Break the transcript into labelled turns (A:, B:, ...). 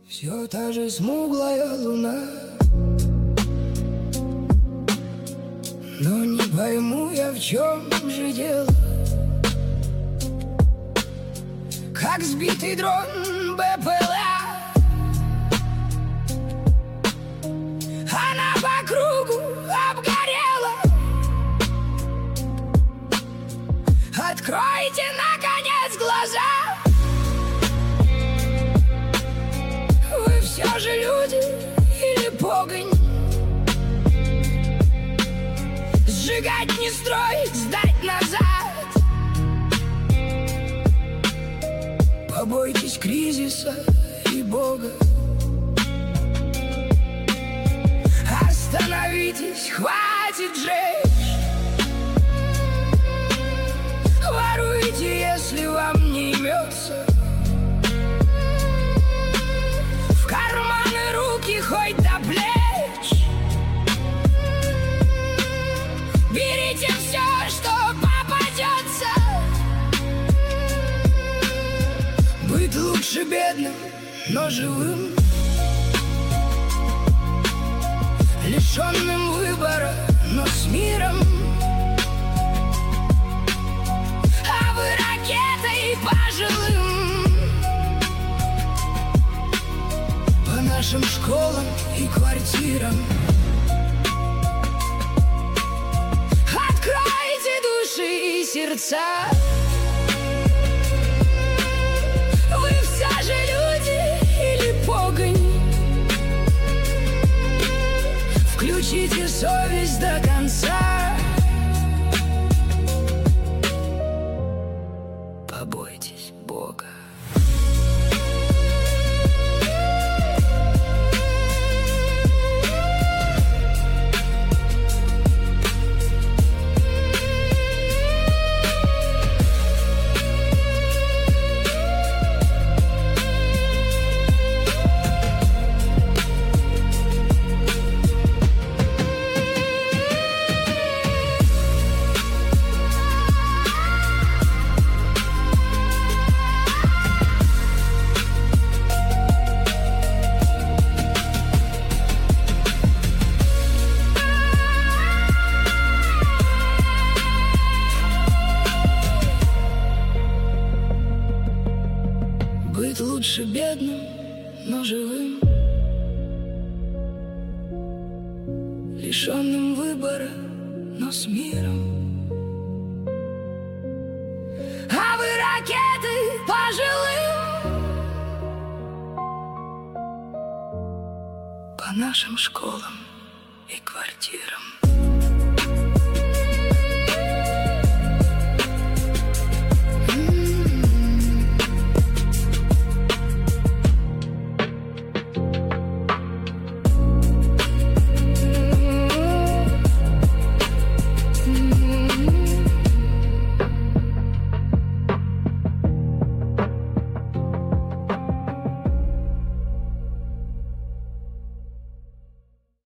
A: Все та же смуглая луна, но не пойму я, в чем же дело. Как сбитый дрон БПЛА, она по кругу обгорела. Откройте, наконец, глаза. Вы все же люди или погонь? Сжигать не строить, сдать назад. Побойтесь кризиса и Бога. Остановитесь, хватит жечь. Воруйте, если вам не имется. В карманы руки хоть до плеч. Берите все, что попадется. Быть лучше бедным, но живым, лишенным выбора, но с миром. А вы ракетой пожилым, по нашим школам и квартирам. Откройте души и сердца. Вы все же люди или погонь? Включите совесть до конца. Побойтесь Бога. Быть лучше бедным, но живым, лишенным выбора, но с миром. А вы ракеты пожилым, по нашим школам и квартирам.